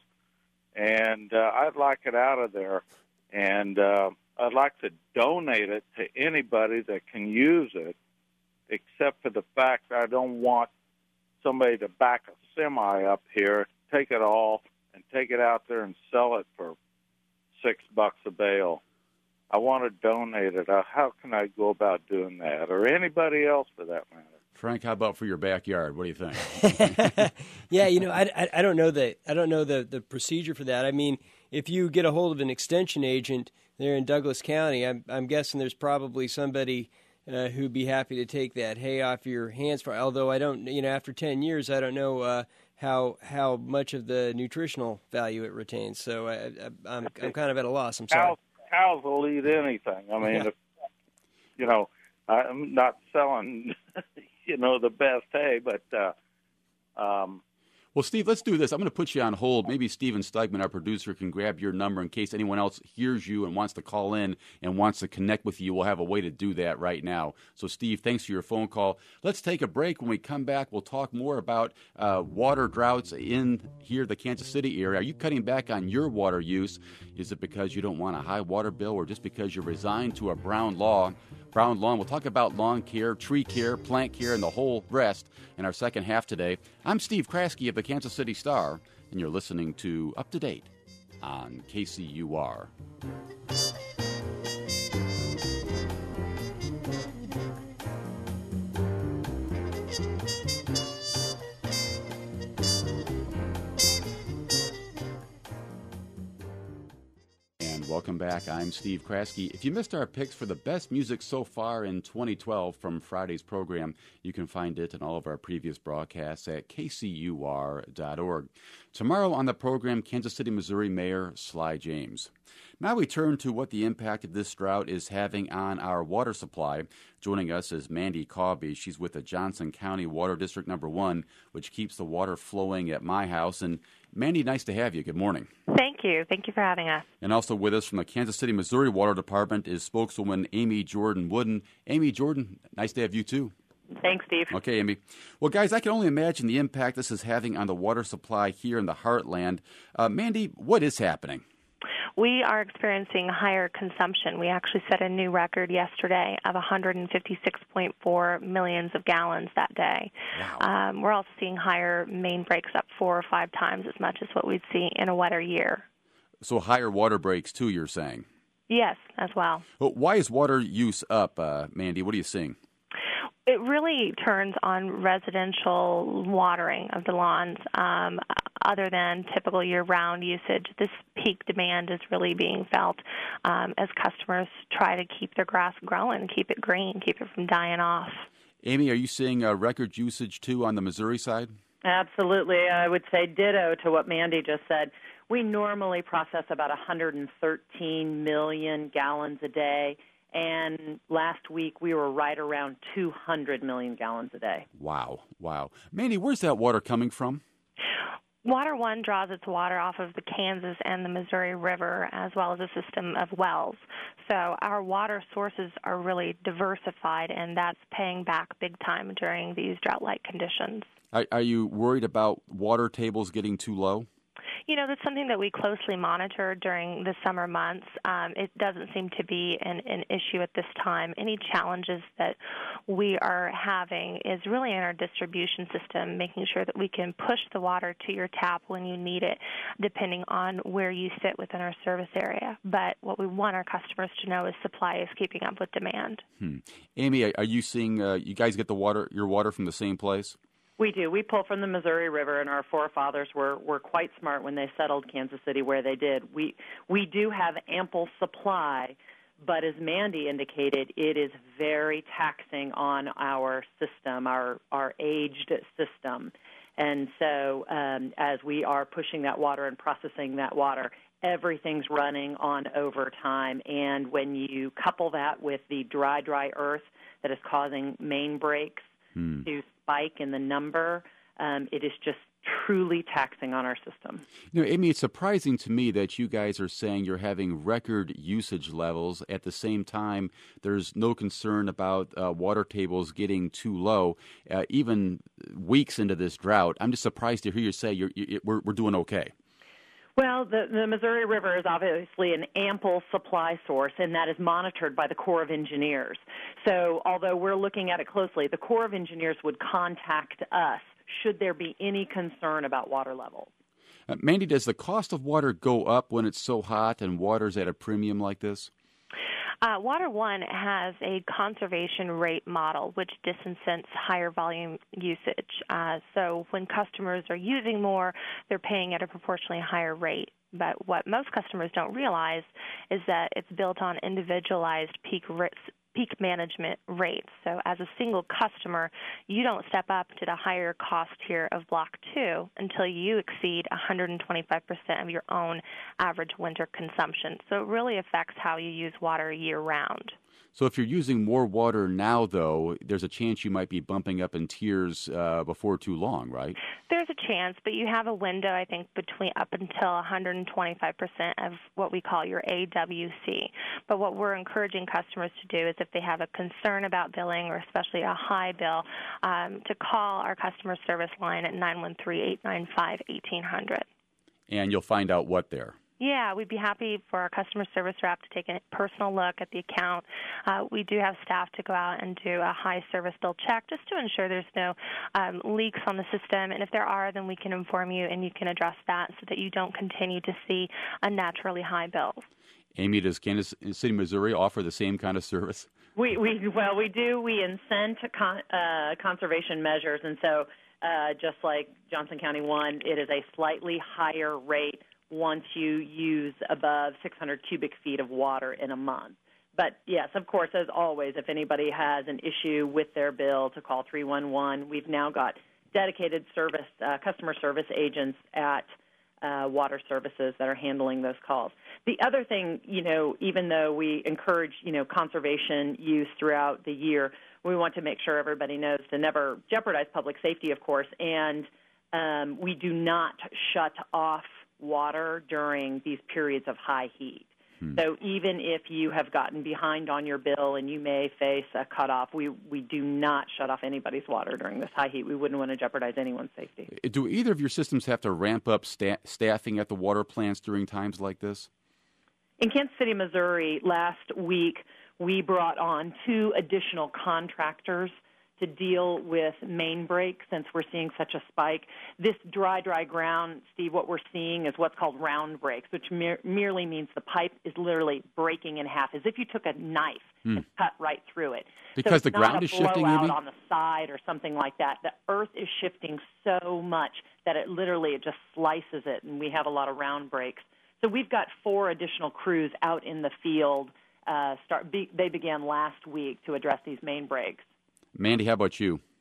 [SPEAKER 8] And uh, I'd like it out of there, and uh, I'd like to donate it to anybody that can use it, except for the fact I don't want somebody to back a semi up here, take it all, and take it out there and sell it for six bucks a bale. I want to donate it. Uh, how can I go about doing that, or anybody else for that matter?
[SPEAKER 1] Frank, how about for your backyard? What do you think?
[SPEAKER 2] Yeah, you know, I, I, I don't know the I don't know the, the procedure for that. I mean, if you get a hold of an extension agent there in Douglas County, I'm I'm guessing there's probably somebody uh, who'd be happy to take that hay off your hands. For although I don't, you know, after ten years, I don't know uh, how how much of the nutritional value it retains. So I, I, I'm I'm kind of at a loss. I'm sorry.
[SPEAKER 8] Cows, cows will eat anything. I mean,
[SPEAKER 2] yeah.
[SPEAKER 8] if, you know, I'm not selling. You know, the best hay, but uh, um,
[SPEAKER 1] well, Steve, let's do this. I'm going to put you on hold. Maybe Steven Steigman, our producer, can grab your number in case anyone else hears you and wants to call in and wants to connect with you. We'll have a way to do that right now. So, Steve, thanks for your phone call. Let's take a break. When we come back, we'll talk more about uh, water droughts in here, the Kansas City area. Are you cutting back on your water use? Is it because you don't want a high water bill, or just because you're resigned to a brown law? Brown lawn. We'll talk about lawn care, tree care, plant care, and the whole rest in our second half today. I'm Steve Kraske of the Kansas City Star, and you're listening to Up to Date on K C U R. Welcome back. I'm Steve Kraske. If you missed our picks for the best music so far in twenty twelve from Friday's program, you can find it in all of our previous broadcasts at K C U R dot org. Tomorrow on the program, Kansas City, Missouri Mayor Sly James. Now we turn to what the impact of this drought is having on our water supply. Joining us is Mandy Cawby. She's with the Johnson County Water District Number One, which keeps the water flowing at my house. And Mandy, nice to have you. Good morning.
[SPEAKER 9] Thank you. Thank you for having us.
[SPEAKER 1] And also with us from the Kansas City, Missouri Water Department is spokeswoman Amy Jordan Wooden. Amy Jordan, nice to have you too.
[SPEAKER 9] Thanks, Steve.
[SPEAKER 1] Okay, Amy. Well, guys, I can only imagine the impact this is having on the water supply here in the heartland. Uh, Mandy, what is happening?
[SPEAKER 9] We are experiencing higher consumption. We actually set a new record yesterday of one hundred fifty-six point four millions of gallons that day.
[SPEAKER 1] Wow.
[SPEAKER 9] Um, we're also seeing higher main breaks, up four or five times as much as what we'd see in a wetter year.
[SPEAKER 1] So higher water breaks, too, you're saying?
[SPEAKER 9] Yes, as well.
[SPEAKER 1] well why is water use up, uh, Mandy? What are you seeing?
[SPEAKER 9] It really turns on residential watering of the lawns. Um, other than typical year-round usage, this peak demand is really being felt um, as customers try to keep their grass growing, keep it green, keep it from dying off.
[SPEAKER 1] Amy, are you seeing uh, record usage, too, on the Missouri side?
[SPEAKER 10] Absolutely. I would say ditto to what Mandy just said. we normally process about one hundred thirteen million gallons a day, and last week we were right around two hundred million gallons a day.
[SPEAKER 1] Wow, wow. Mandy, where's that water coming from?
[SPEAKER 9] Water One draws its water off of the Kansas and the Missouri River, as well as a system of wells. So our water sources are really diversified, and that's paying back big time during these drought-like conditions.
[SPEAKER 1] Are, are you worried about water tables getting too low?
[SPEAKER 9] You know, that's something that we closely monitor during the summer months. Um, it doesn't seem to be an, an issue at this time. Any challenges that we are having is really in our distribution system, making sure that we can push the water to your tap when you need it, depending on where you sit within our service area. But what we want our customers to know is supply is keeping up with demand.
[SPEAKER 1] Hmm. Amy, are you seeing, uh, you guys get the water, your water from the same place?
[SPEAKER 10] We do. We pull from the Missouri River, and our forefathers were, were quite smart when they settled Kansas City where they did. We we do have ample supply, but as Mandy indicated, it is very taxing on our system, our our aged system. And so um, as we are pushing that water and processing that water, everything's running on overtime. And when you couple that with the dry, dry earth that is causing main breaks hmm. to spike in the number, um, it is just truly taxing on our system.
[SPEAKER 1] You know, Amy, it's surprising to me that you guys are saying you're having record usage levels. At the same time, there's no concern about uh, water tables getting too low, uh, even weeks into this drought. I'm just surprised to hear you say you're, you, we're, we're doing okay.
[SPEAKER 10] Well, the, the Missouri River is obviously an ample supply source, and that is monitored by the Corps of Engineers. So although we're looking at it closely, the Corps of Engineers would contact us should there be any concern about water levels.
[SPEAKER 1] Uh, Mandy, does the cost of water go up when it's so hot and water's at a premium like this?
[SPEAKER 9] Uh, Water One has a conservation rate model, which disincents higher volume usage. Uh, so when customers are using more, they're paying at a proportionally higher rate. But what most customers don't realize is that it's built on individualized peak risk, peak management rates. So as a single customer, you don't step up to the higher cost tier of Block two until you exceed one hundred twenty-five percent of your own average winter consumption. So it really affects how you use water year-round.
[SPEAKER 1] So if you're using more water now, though, there's a chance you might be bumping up in tiers uh, before too long, right?
[SPEAKER 9] There's a chance, but you have a window, I think, between up until one hundred twenty-five percent of what we call your A W C. But what we're encouraging customers to do is if they have a concern about billing or especially a high bill, um, to call our customer service line at nine one three, eight nine five, one eight zero zero.
[SPEAKER 1] And you'll find out what there.
[SPEAKER 9] Yeah, we'd be happy for our customer service rep to take a personal look at the account. Uh, we do have staff to go out and do a high service bill check just to ensure there's no um, leaks on the system. And if there are, then we can inform you and you can address that so that you don't continue to see unnaturally high bills.
[SPEAKER 1] Amy, does Kansas City, Missouri offer the same kind of service?
[SPEAKER 10] We, we well, we do. We incent con, uh, conservation measures. And so uh, just like Johnson County one, it is a slightly higher rate once you use above six hundred cubic feet of water in a month. But, yes, of course, as always, if anybody has an issue with their bill, to call three one one. We've now got dedicated service, uh, customer service agents at uh, Water Services that are handling those calls. The other thing, you know, even though we encourage, you know, conservation use throughout the year, we want to make sure everybody knows to never jeopardize public safety, of course, and um, we do not shut off water during these periods of high heat. Hmm. So even if you have gotten behind on your bill and you may face a cutoff, we, we do not shut off anybody's water during this high heat. We wouldn't want to jeopardize anyone's safety.
[SPEAKER 1] Do either of your systems have to ramp up sta- staffing at the water plants during times like this?
[SPEAKER 10] In Kansas City, Missouri, last week, we brought on two additional contractors to deal with main breaks since we're seeing such a spike. This dry, dry ground, Steve, what we're seeing is what's called round breaks, which mer- merely means the pipe is literally breaking in half, as if you took a knife hmm. and cut right through it.
[SPEAKER 1] Because
[SPEAKER 10] so
[SPEAKER 1] the ground is shifting,
[SPEAKER 10] maybe?
[SPEAKER 1] Amy?
[SPEAKER 10] On the side or something like that. The earth is shifting so much that it literally it just slices it, and we have a lot of round breaks. So we've got four additional crews out in the field. Uh, start. Be, they began last week to address these main breaks.
[SPEAKER 1] Mandy, how about you?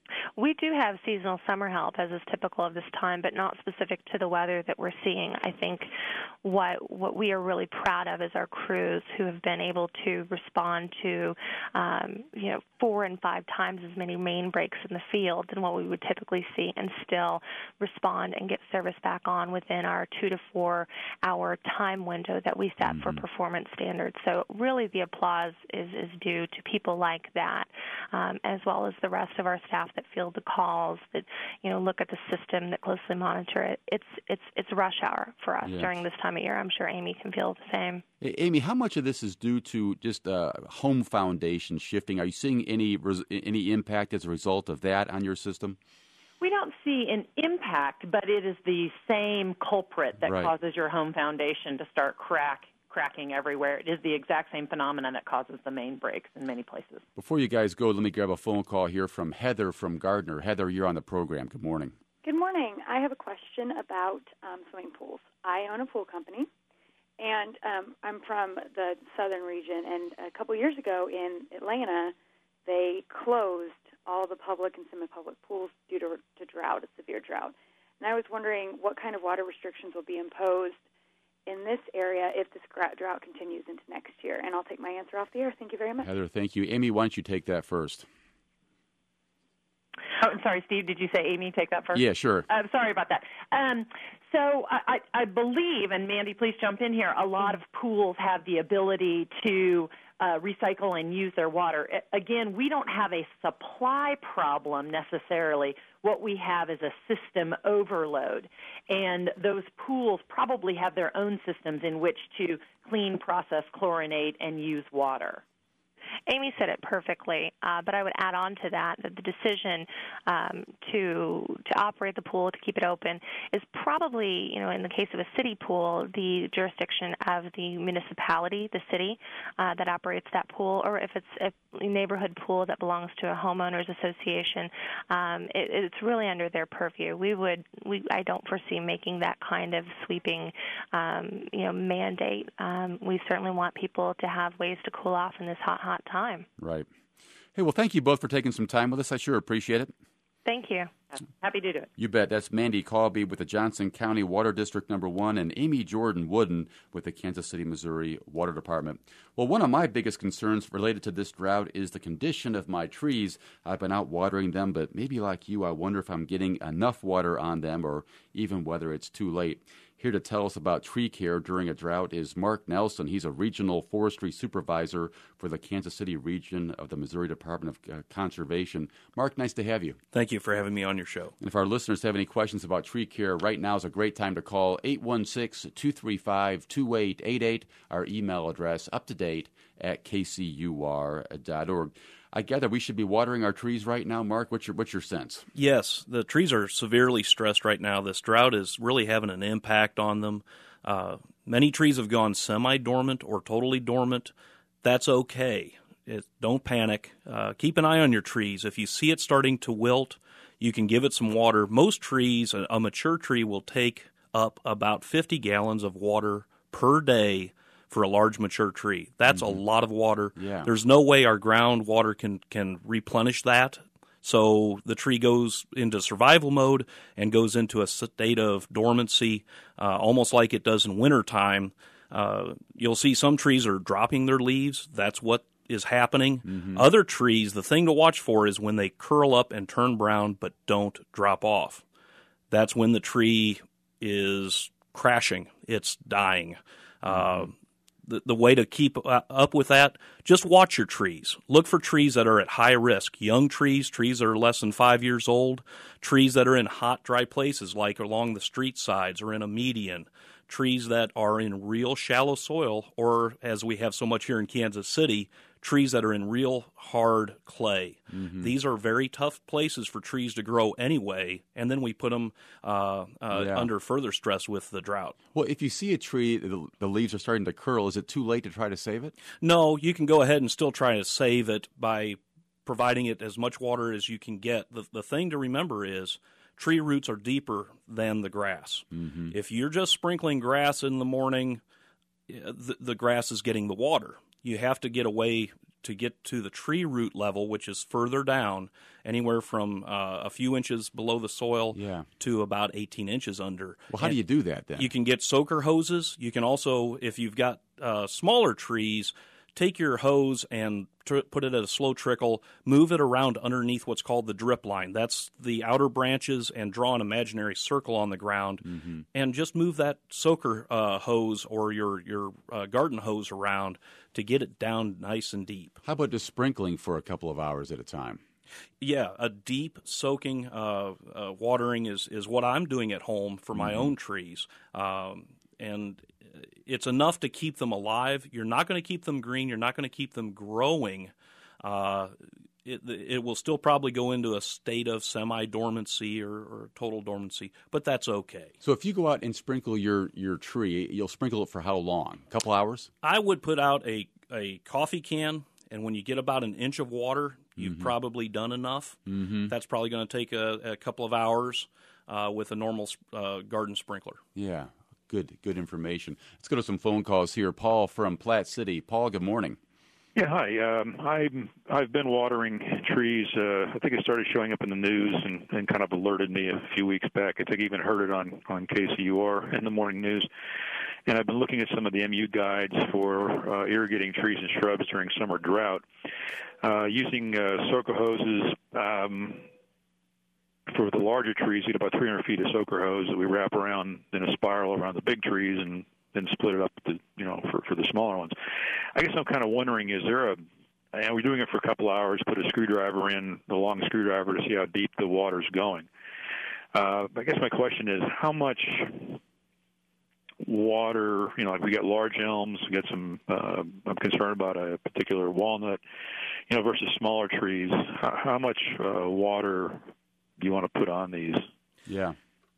[SPEAKER 9] We do have seasonal summer help, as is typical of this time, but not specific to the weather that we're seeing. I think what what we are really proud of is our crews who have been able to respond to, um, you know, four and five times as many main breaks in the field than what we would typically see, and still respond and get service back on within our two to four hour time window that we set mm-hmm. for performance standards. So really, the applause is is due to people like that, um, as well as the rest of our staff that field the calls, that, you know, look at the system, that closely monitor it. It's it's it's rush hour for us yes. during this time of year. I'm sure Amy can feel the same.
[SPEAKER 1] Hey, Amy, how much of this is due to just uh, home foundation shifting? Are you seeing any any impact as a result of that on your system?
[SPEAKER 10] We don't see an impact, but it is the same culprit that
[SPEAKER 1] right.
[SPEAKER 10] causes your home foundation to start crack. cracking everywhere. It is the exact same phenomenon that causes the main breaks in many places.
[SPEAKER 1] Before you guys go, let me grab a phone call here from Heather from Gardner. Heather, you're on the program. Good morning.
[SPEAKER 11] Good morning. I have a question about um, swimming pools. I own a pool company, and um, I'm from the southern region, and a couple years ago in Atlanta, they closed all the public and semi-public pools due to, to drought, a severe drought. And I was wondering what kind of water restrictions will be imposed in this area if this drought continues into next year. And I'll take my answer off the air. Thank you very much.
[SPEAKER 1] Heather, thank you. Amy, why don't you take that first?
[SPEAKER 10] Oh, I'm sorry, Steve, did you say Amy take that first?
[SPEAKER 1] Yeah, sure.
[SPEAKER 10] I'm uh, sorry about that. Um, so I, I, I believe, and Mandy, please jump in here, a lot of pools have the ability to uh, recycle and use their water. Again, we don't have a supply problem necessarily. What we have is a system overload, and those pools probably have their own systems in which to clean, process, chlorinate, and use water.
[SPEAKER 9] Amy said it perfectly, uh, but I would add on to that that the decision um, to to operate the pool, to keep it open, is probably, you know, in the case of a city pool, the jurisdiction of the municipality, the city, uh, that operates that pool, or if it's a neighborhood pool that belongs to a homeowners association, um, it, it's really under their purview. We would, we I don't foresee making that kind of sweeping, um, you know, mandate. Um, we certainly want people to have ways to cool off in this hot, hot time.
[SPEAKER 1] Right. Hey, well, thank you both for taking some time with us. I sure appreciate it.
[SPEAKER 9] Thank you.
[SPEAKER 10] Happy to do it.
[SPEAKER 1] You bet. That's Mandy Colby with the Johnson County Water District Number One, and Amy Jordan Wooden with the Kansas City, Missouri Water Department. Well, one of my biggest concerns related to this drought is the condition of my trees. I've been out watering them, but maybe like you, I wonder if I'm getting enough water on them, or even whether it's too late. Here to tell us about tree care during a drought is Mark Nelson. He's a regional forestry supervisor for the Kansas City region of the Missouri Department of uh, Conservation. Mark, nice to have you.
[SPEAKER 12] Thank you for having me on your show.
[SPEAKER 1] And if our listeners have any questions about tree care, right now is a great time to call eight one six, two three five, two eight eight eight, our email address, up to date at k c u r dot org. I gather we should be watering our trees right now. Mark, what's your what's your sense?
[SPEAKER 12] Yes, the trees are severely stressed right now. This drought is really having an impact on them. Uh, many trees have gone semi-dormant or totally dormant. That's okay. It, don't panic. Uh, keep an eye on your trees. If you see it starting to wilt, you can give it some water. Most trees, a, a mature tree will take up about fifty gallons of water per day for a large mature tree. That's mm-hmm. a lot of water.
[SPEAKER 1] Yeah.
[SPEAKER 12] There's no way our groundwater can, can replenish that. So the tree goes into survival mode and goes into a state of dormancy, uh, almost like it does in wintertime. Uh, you'll see some trees are dropping their leaves. That's what is happening. Mm-hmm. Other trees, the thing to watch for is when they curl up and turn brown but don't drop off. That's when the tree is crashing. It's dying. Mm-hmm. Uh, The, the way to keep up with that, just watch your trees. Look for trees that are at high risk. Young trees, trees that are less than five years old, trees that are in hot, dry places like along the street sides or in a median, trees that are in real shallow soil, or as we have so much here in Kansas City, trees that are in real hard clay. Mm-hmm. These are very tough places for trees to grow anyway, and then we put them uh, uh, yeah. under further stress with the drought.
[SPEAKER 1] Well, if you see a tree, the, the leaves are starting to curl, is it too late to try to save it?
[SPEAKER 12] No, you can go ahead and still try to save it by providing it as much water as you can get. The, the thing to remember is tree roots are deeper than the grass. Mm-hmm. If you're just sprinkling grass in the morning, the, the grass is getting the water. You have to get away to get to the tree root level, which is further down, anywhere from uh, a few inches below the soil
[SPEAKER 1] yeah.
[SPEAKER 12] to about eighteen inches under.
[SPEAKER 1] Well, how
[SPEAKER 12] and
[SPEAKER 1] do you do that then?
[SPEAKER 12] You can get soaker hoses. You can also, if you've got uh, smaller trees, take your hose and tr- put it at a slow trickle, move it around underneath what's called the drip line. That's the outer branches, and draw an imaginary circle on the ground, mm-hmm. and just move that soaker uh, hose or your, your uh, garden hose around to get it down nice and deep.
[SPEAKER 1] How about just sprinkling for a couple of hours at a time?
[SPEAKER 12] Yeah, a deep soaking uh, uh, watering is, is what I'm doing at home for my mm-hmm. own trees. Um, and it's enough to keep them alive. You're not going to keep them green. You're not going to keep them growing. Uh, it, it will still probably go into a state of semi-dormancy or, or total dormancy, but that's okay.
[SPEAKER 1] So if you go out and sprinkle your, your tree, you'll sprinkle it for how long? A couple hours?
[SPEAKER 12] I would put out a, a coffee can, and when you get about an inch of water, you've mm-hmm. probably done enough.
[SPEAKER 1] Mm-hmm.
[SPEAKER 12] That's probably going to take a, a couple of hours uh, with a normal uh, garden sprinkler.
[SPEAKER 1] Yeah. Good, good information. Let's go to some phone calls here. Paul from Platte City. Paul, good morning.
[SPEAKER 13] Yeah, hi. Um, I'm, I've been watering trees. Uh, I think it started showing up in the news and, and kind of alerted me a few weeks back. I think I even heard it on, on K C U R in the morning news. And I've been looking at some of the M U guides for uh, irrigating trees and shrubs during summer drought. Uh, using uh, soaker hoses, um, for the larger trees, you get about three hundred feet of soaker hose that we wrap around in a spiral around the big trees and then split it up to, you know, for, for the smaller ones. I guess I'm kind of wondering, is there a, and we're doing it for a couple hours, put a screwdriver in, the long screwdriver, to see how deep the water's going. Uh, I guess my question is, how much water, you know, like we got large elms, we got some, uh, I'm concerned about a particular walnut, you know, versus smaller trees. How, how much uh, water do you want to put on these?
[SPEAKER 1] Yeah.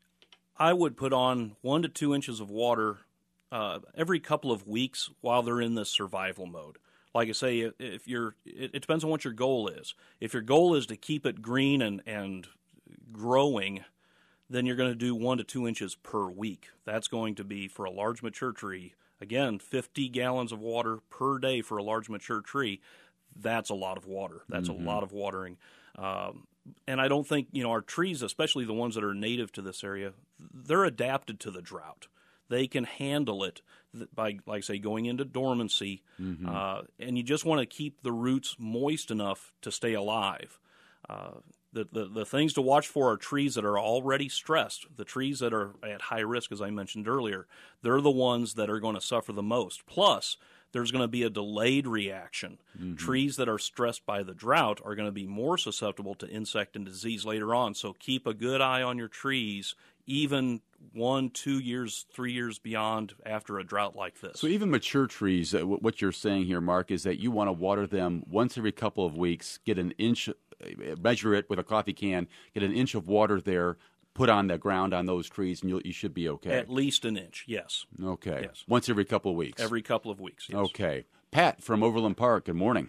[SPEAKER 12] I would put on one to two inches of water uh, every couple of weeks while they're in this survival mode. Like I say, if you're, it, it depends on what your goal is. If your goal is to keep it green and, and growing, then you're going to do one to two inches per week. That's going to be, for a large mature tree, again, fifty gallons of water per day for a large mature tree. That's a lot of water. That's mm-hmm. a lot of watering. Um, and I don't think, you know, our trees, especially the ones that are native to this area, they're adapted to the drought. They can handle it by, like I say, going into dormancy, mm-hmm. uh, and you just want to keep the roots moist enough to stay alive. Uh, the, the the things to watch for are trees that are already stressed. The trees that are at high risk, as I mentioned earlier, they're the ones that are going to suffer the most. Plus, there's going to be a delayed reaction. Mm-hmm. Trees that are stressed by the drought are going to be more susceptible to insect and disease later on. So keep a good eye on your trees, even one, two years, three years beyond after a drought like this.
[SPEAKER 1] So even mature trees, uh, what you're saying here, Mark, is that you want to water them once every couple of weeks, get an inch, measure it with a coffee can, get an inch of water there, put on the ground on those trees, and you'll, you should be okay.
[SPEAKER 12] At least an inch, yes.
[SPEAKER 1] Okay.
[SPEAKER 12] Yes.
[SPEAKER 1] Once every couple of weeks.
[SPEAKER 12] Every couple of weeks, yes.
[SPEAKER 1] Okay. Pat from Overland Park, good morning.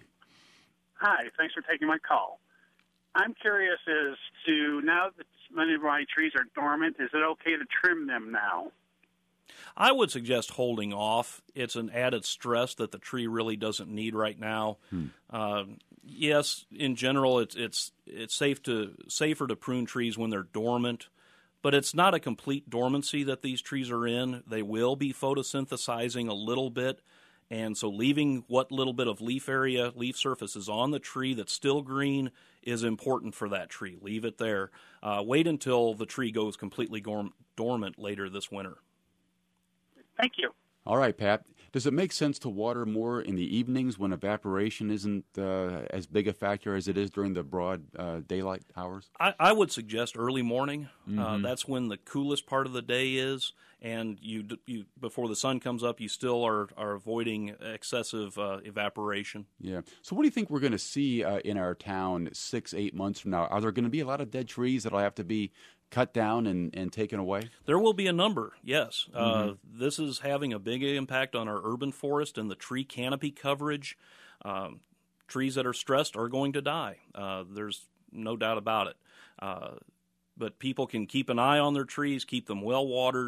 [SPEAKER 14] Hi, thanks for taking my call. I'm curious as to, now that many of my trees are dormant, is it okay to trim them now?
[SPEAKER 12] I would suggest holding off. It's an added stress that the tree really doesn't need right now. Hmm. Uh, yes, in general, it's it's it's safe to safer to prune trees when they're dormant, but it's not a complete dormancy that these trees are in. They will be photosynthesizing a little bit, and so leaving what little bit of leaf area, leaf surface is on the tree that's still green is important for that tree. Leave it there. Uh, wait until the tree goes completely dorm- dormant later this winter.
[SPEAKER 14] Thank you.
[SPEAKER 1] All right, Pat. Does it make sense to water more in the evenings when evaporation isn't uh, as big a factor as it is during the broad uh, daylight hours?
[SPEAKER 12] I, I would suggest early morning.
[SPEAKER 1] Mm-hmm.
[SPEAKER 12] Uh, that's when the coolest part of the day is, and you, you before the sun comes up, you still are, are avoiding excessive uh, evaporation.
[SPEAKER 1] Yeah. So what do you think we're going to see uh, in our town six, eight months from now? Are there going to be a lot of dead trees that will have to be cut down and, and taken away?
[SPEAKER 12] There will be a number, yes.
[SPEAKER 1] Mm-hmm.
[SPEAKER 12] Uh, this is having a big impact on our urban forest and the tree canopy coverage. Um, trees that are stressed are going to die. Uh, there's no doubt about it. Uh, but people can keep an eye on their trees, keep them well watered,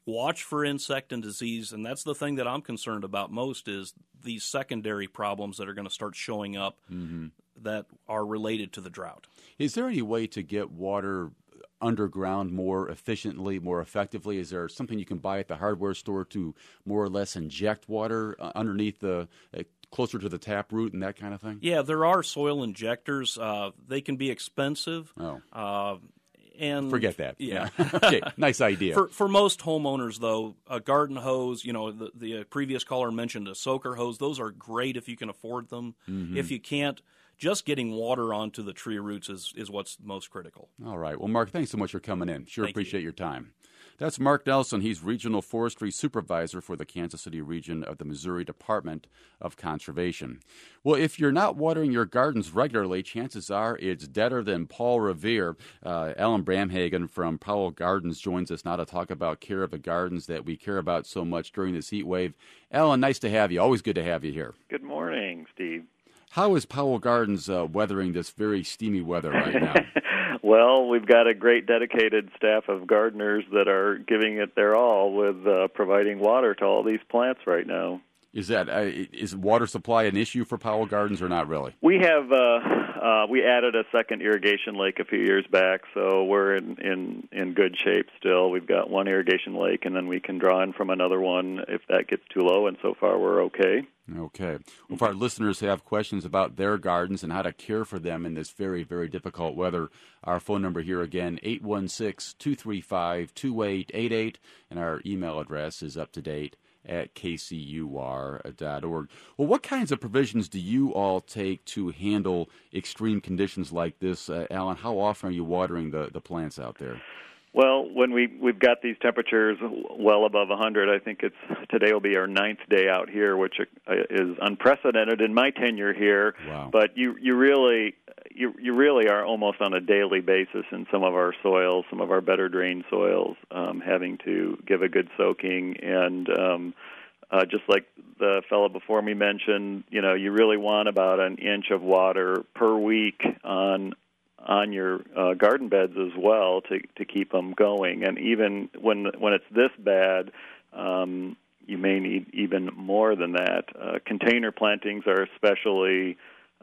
[SPEAKER 12] watch for insect and disease, and that's the thing that I'm concerned about most is these secondary problems that are going to start showing up
[SPEAKER 1] mm-hmm.
[SPEAKER 12] that are related to the drought.
[SPEAKER 1] Is there any way to get water underground more efficiently, more effectively? Is there something you can buy at the hardware store to more or less inject water uh, underneath the uh, closer to the tap root and that kind of thing?
[SPEAKER 12] Yeah, there are soil injectors. Uh, they can be expensive.
[SPEAKER 1] Oh.
[SPEAKER 12] Uh, And
[SPEAKER 1] forget that.
[SPEAKER 12] Yeah.
[SPEAKER 1] Okay. Nice idea.
[SPEAKER 12] For for most homeowners, though, a garden hose. You know, the, the previous caller mentioned a soaker hose. Those are great if you can afford them.
[SPEAKER 1] Mm-hmm.
[SPEAKER 12] If you can't, just getting water onto the tree roots is is what's most critical.
[SPEAKER 1] All right. Well, Mark, thanks so much for coming in. Sure
[SPEAKER 12] Thank
[SPEAKER 1] appreciate
[SPEAKER 12] you.
[SPEAKER 1] your time. That's Mark Nelson. He's Regional Forestry Supervisor for the Kansas City region of the Missouri Department of Conservation. Well, if you're not watering your gardens regularly, chances are it's deader than Paul Revere. Uh, Alan Bramhagen from Powell Gardens joins us now to talk about care of the gardens that we care about so much during this heat wave. Alan, nice to have you. Always good to have you here.
[SPEAKER 15] Good morning, Steve.
[SPEAKER 1] How is Powell Gardens uh, weathering this very steamy weather right now?
[SPEAKER 15] Well, we've got a great dedicated staff of gardeners that are giving it their all with uh, providing water to all these plants right now.
[SPEAKER 1] Is that uh, is water supply an issue for Powell Gardens or not really?
[SPEAKER 15] We have uh, uh, we added a second irrigation lake a few years back, so we're in, in, in good shape still. We've got one irrigation lake, and then we can draw in from another one if that gets too low, and so far we're okay.
[SPEAKER 1] Okay. Well, if our listeners have questions about their gardens and how to care for them in this very, very difficult weather, our phone number here again, eight one six, two three five, two eight eight eight, and our email address is up to date at k c u r dot org. Well, what kinds of provisions do you all take to handle extreme conditions like this? Uh, Alan, how often are you watering the, the plants out there?
[SPEAKER 15] Well, when we, we've got these temperatures well above one hundred, I think it's today will be our ninth day out here, which is unprecedented in my tenure here.
[SPEAKER 1] Wow.
[SPEAKER 15] But you, you really you, you really are almost on a daily basis in some of our soils, some of our better drained soils, um, having to give a good soaking. And um, uh, just like the fellow before me mentioned, you know, you really want about an inch of water per week on on your uh, garden beds as well to to keep them going. And even when when it's this bad, um, you may need even more than that. Uh, container plantings are especially,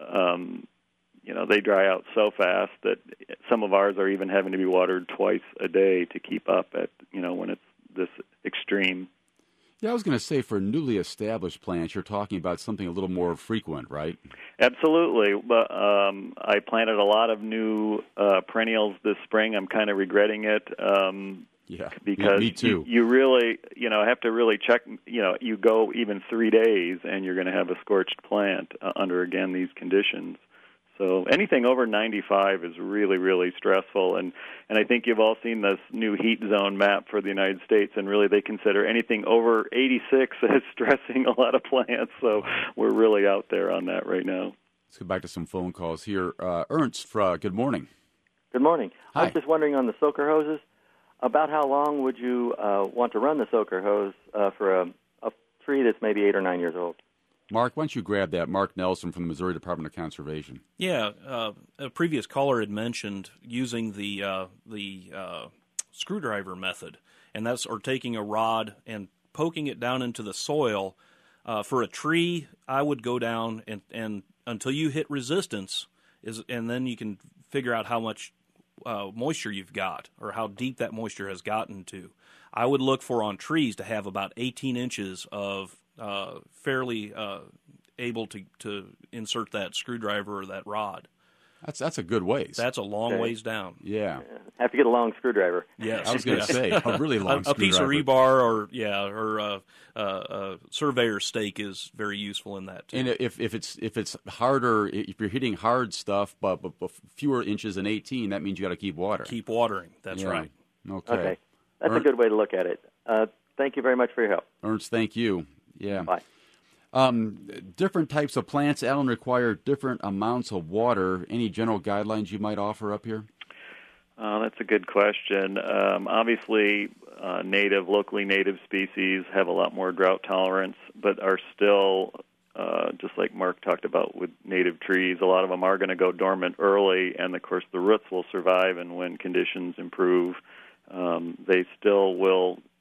[SPEAKER 15] um, you know, they dry out so fast that some of ours are even having to be watered twice a day to keep up at, you know, when it's this extreme.
[SPEAKER 1] Yeah, I was going to say for newly established plants, you're talking about something a little more frequent, right?
[SPEAKER 15] Absolutely. But um, I planted a lot of new uh, perennials this spring. I'm kind of regretting it. Um,
[SPEAKER 1] yeah,
[SPEAKER 15] because
[SPEAKER 1] me, me too.
[SPEAKER 15] You, you really, you know, have to really check. You know, you go even three days, and you're going to have a scorched plant uh, under again these conditions. So anything over ninety-five is really, really stressful. And, and I think you've all seen this new heat zone map for the United States, and really they consider anything over eighty-six as stressing a lot of plants. So we're really out there on that right now.
[SPEAKER 1] Let's go back to some phone calls here. Uh, Ernst, uh, good morning.
[SPEAKER 16] Good morning.
[SPEAKER 1] Hi.
[SPEAKER 16] I was just wondering on the soaker hoses, about how long would you uh, want to run the soaker hose uh, for a, a tree that's maybe eight or nine years old?
[SPEAKER 1] Mark, why don't you grab that? Mark Nelson from the Missouri Department of Conservation.
[SPEAKER 12] Yeah, uh, a previous caller had mentioned using the uh, the uh, screwdriver method, and that's or taking a rod and poking it down into the soil. Uh, for a tree, I would go down and, and until you hit resistance, is and then you can figure out how much uh, moisture you've got or how deep that moisture has gotten to. I would look for on trees to have about eighteen inches of Uh, fairly uh, able to, to insert that screwdriver or that rod.
[SPEAKER 1] That's that's a good ways.
[SPEAKER 12] That's a long
[SPEAKER 16] Okay.
[SPEAKER 12] ways down.
[SPEAKER 1] Yeah.
[SPEAKER 16] Have to get a long screwdriver.
[SPEAKER 12] Yes,
[SPEAKER 1] I was going to
[SPEAKER 12] yes.
[SPEAKER 1] say a really long
[SPEAKER 12] a, a piece of
[SPEAKER 1] screwdriver.
[SPEAKER 12] rebar or yeah, or uh, uh, uh, surveyor stake is very useful in that too.
[SPEAKER 1] And if if it's if it's harder, if you're hitting hard stuff, but, but, but fewer inches than eighteen, that means you got to keep watering.
[SPEAKER 12] Keep watering. That's
[SPEAKER 1] Yeah.
[SPEAKER 12] right.
[SPEAKER 1] Okay.
[SPEAKER 16] Okay. That's
[SPEAKER 1] Ern-
[SPEAKER 16] a good way to look at it. Uh, thank you very much for your help.
[SPEAKER 1] Ernst, thank you. Yeah.
[SPEAKER 16] Bye.
[SPEAKER 1] Um, different types of plants, Alan, require different amounts of water. Any general guidelines you might offer up here?
[SPEAKER 15] Uh, that's a good question. Um, obviously, uh, native, locally native species have a lot more drought tolerance, but are still, uh, just like Mark talked about with native trees, a lot of them are going to go dormant early, and of course the roots will survive, and when conditions improve, um, they still will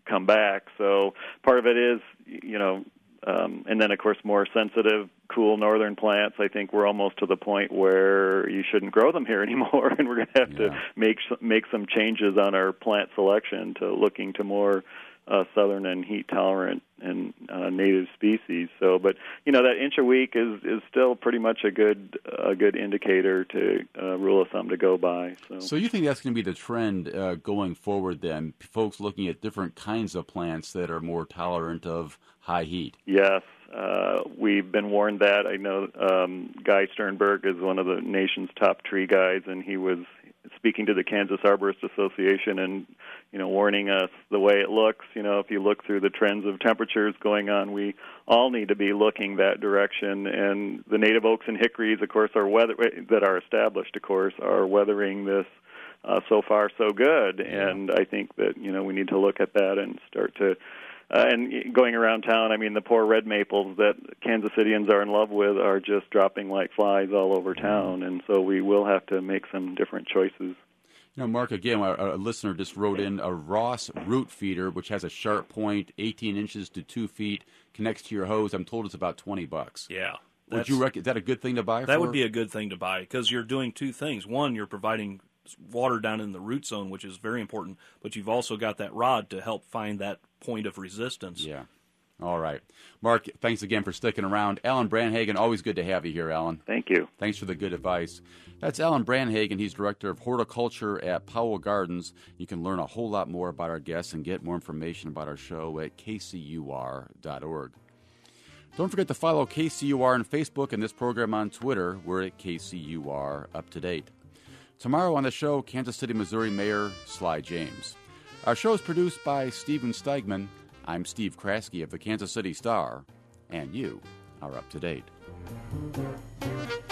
[SPEAKER 15] come back. So part of it is, you know, um, and then, of course, more sensitive, cool northern plants. I think we're almost to the point where you shouldn't grow them here anymore, and we're going to have yeah. to make make some changes on our plant selection to looking to more uh, southern and heat-tolerant and uh, native species. So, but you know, that inch a week is, is still pretty much a good a good indicator to uh, rule of thumb to go by. So,
[SPEAKER 1] so you think that's going to be the trend uh, going forward? Then, folks looking at different kinds of plants that are more tolerant of high heat.
[SPEAKER 15] Yes. Uh, we've been warned that. I know um, Guy Sternberg is one of the nation's top tree guides, and he was speaking to the Kansas Arborist Association and, you know, warning us the way it looks. You know, if you look through the trends of temperatures going on, we all need to be looking that direction. And the native oaks and hickories, of course, are weather that are established, of course, are weathering this uh, so far so good.
[SPEAKER 1] Yeah.
[SPEAKER 15] And I think that, you know, we need to look at that and start to Uh, and going around town, I mean, the poor red maples that Kansas Cityans are in love with are just dropping like flies all over town, and so we will have to make some different choices.
[SPEAKER 1] You know, Mark, again, a, a listener just wrote in a Ross root feeder, which has a sharp point, eighteen inches to two feet, connects to your hose. I'm told it's about twenty bucks.
[SPEAKER 12] Yeah.
[SPEAKER 1] Would you rec- is that a good thing to buy?
[SPEAKER 12] That
[SPEAKER 1] for?
[SPEAKER 12] would be a good thing to buy because you're doing two things. One, you're providing water down in the root zone, which is very important, but you've also got that rod to help find that point of resistance.
[SPEAKER 1] Yeah. All right. Mark, thanks again for sticking around. Alan Branhagen, always good to have you here, Alan.
[SPEAKER 15] Thank you.
[SPEAKER 1] Thanks for the good advice. That's Alan Branhagen. He's Director of Horticulture at Powell Gardens. You can learn a whole lot more about our guests and get more information about our show at k c u r dot org. Don't forget to follow K C U R on Facebook and this program on Twitter. We're at K C U R Up to Date. Tomorrow on the show, Kansas City, Missouri Mayor Sly James. Our show is produced by Steven Steigman. I'm Steve Kraske of the Kansas City Star, and you are up to date.